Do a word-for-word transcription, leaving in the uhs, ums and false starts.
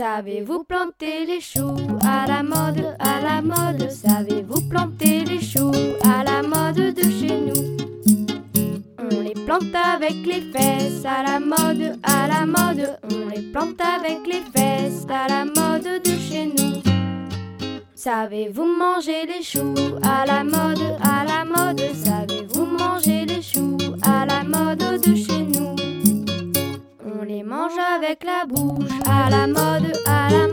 Savez-vous planter les choux à la mode, à la mode? Savez-vous planter les choux à la mode de chez nous? On les plante avec les fesses à la mode, à la mode. On les plante avec les fesses à la mode de chez nous. Savez-vous manger les choux à la mode, à la mode? Savez-vous manger les choux à la mode de chez nous? On les mange avec la bouche à la mode,